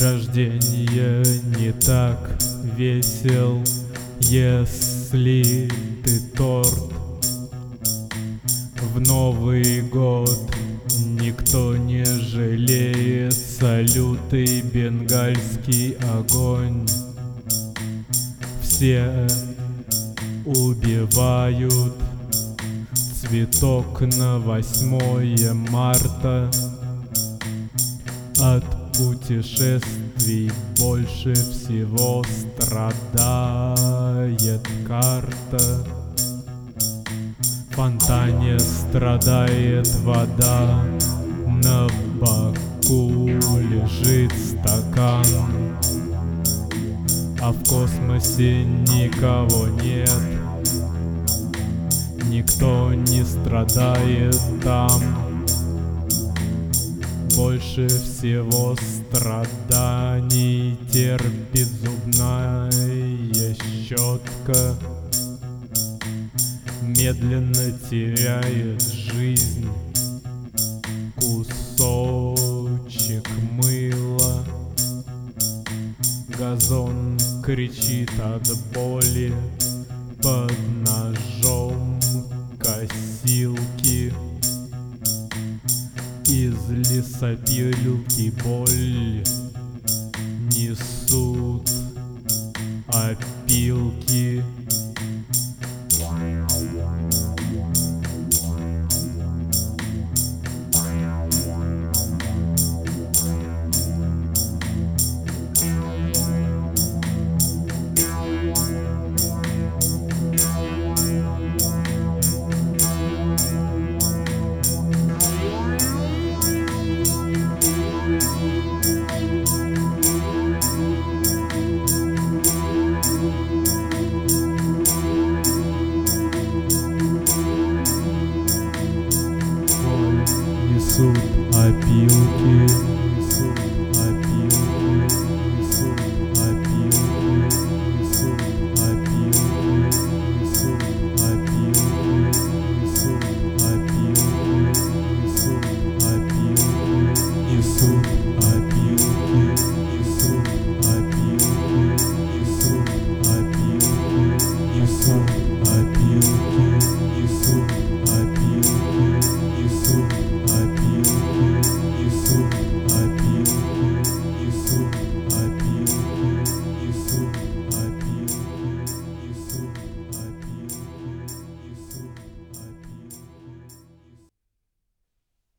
рождения не так весел, если ты торт. В Новый год никто не жалеет салюты, бенгальский огонь. Все убивают цветок на 8 марта. От путешествий больше всего страдает карта. В фонтане страдает вода, на боку лежит стакан. А в космосе никого нет, никто не страдает там. Больше всего страданий терпит зубная щетка. Медленно теряет жизнь кусочек мыла. Газон кричит от боли под ножом косилки. Из лесопилки боль несут опилки.